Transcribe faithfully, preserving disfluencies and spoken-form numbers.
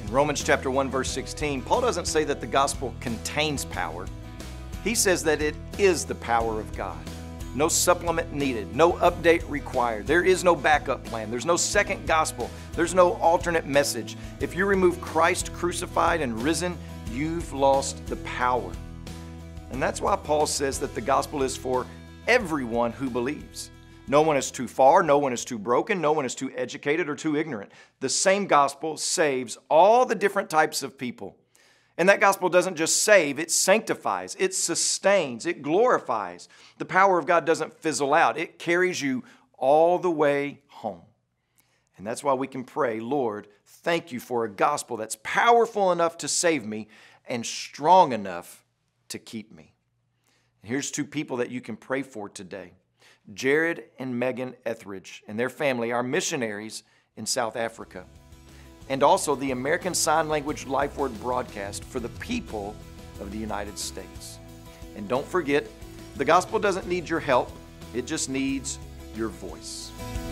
In Romans chapter one, verse sixteen, Paul doesn't say that the gospel contains power. He says that it is the power of God. No supplement needed, no update required. There is no backup plan. There's no second gospel. There's no alternate message. If you remove Christ crucified and risen, you've lost the power. And that's why Paul says that the gospel is for everyone who believes. No one is too far, no one is too broken, no one is too educated or too ignorant. The same gospel saves all the different types of people. And that gospel doesn't just save, it sanctifies, it sustains, it glorifies. The power of God doesn't fizzle out. It carries you all the way home. And that's why we can pray, Lord, thank you for a gospel that's powerful enough to save me and strong enough to keep me. And here's two people that you can pray for today. Jared and Megan Etheridge and their family are missionaries in South Africa. And also the American Sign Language Life Word broadcast for the people of the United States. And don't forget, the gospel doesn't need your help, it just needs your voice.